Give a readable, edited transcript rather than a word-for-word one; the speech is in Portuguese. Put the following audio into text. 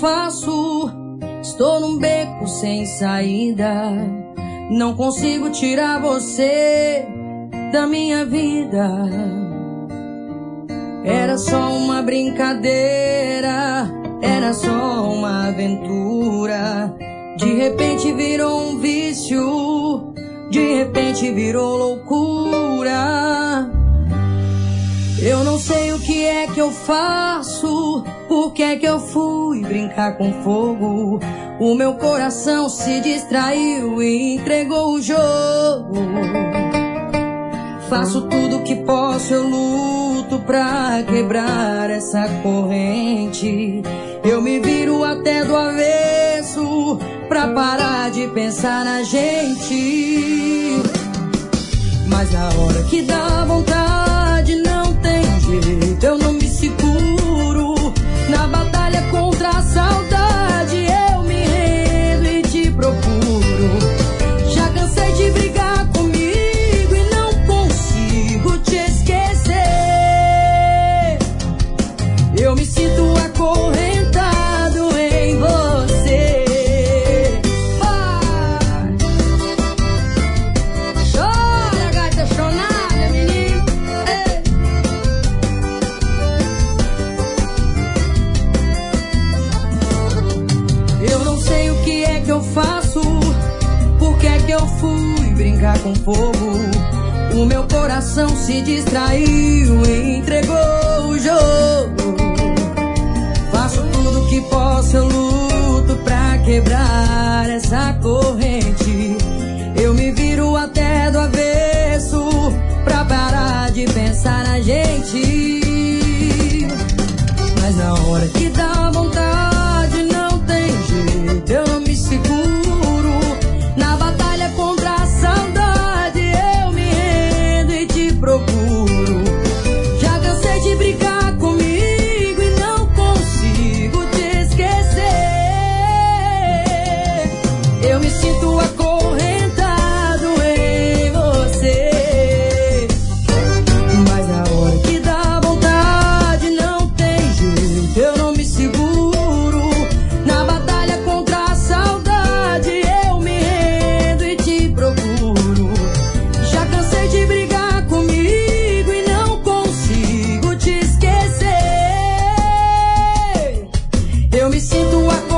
faço? Estou num beco sem saída. Não consigo tirar você da minha vida. Era só uma brincadeira, era só uma aventura. De repente virou um vício, de repente virou loucura. Eu não sei o que é que eu faço, por que é que eu fui brincar com fogo. O meu coração se distraiu e entregou o jogo. Faço tudo o que posso, eu luto pra quebrar essa corrente. Eu me viro até do avesso pra parar de pensar na gente. Mas na hora que dá vontade não tem jeito, eu não me seguro. Na batalha contra a saudade eu me rendo e te procuro. Já cansei de brigar comigo e não consigo te esquecer. Eu me sinto acorrentado em você. Chora, gata chonada, menino. Eu não sei o que é que eu faço, por que é que eu fui brincar com fogo. O meu coração se distraiu e entregou o jogo. Faço tudo o que posso, eu luto pra quebrar essa corrente. Eu me viro até do avesso pra parar de pensar na gente. Mas na hora que dá vontade não tem jeito, eu não me seguro. Na batalha contra a saudade eu me rendo e te procuro. Já cansei de brigar comigo e não consigo te esquecer. Eu me sinto acorrentado em você. Mas na hora que dá vontade não tem jeito, eu não me seguro. Na batalha contra a saudade eu me rendo e te procuro. Já cansei de brigar comigo e não consigo te esquecer. Eu me sinto acorrentado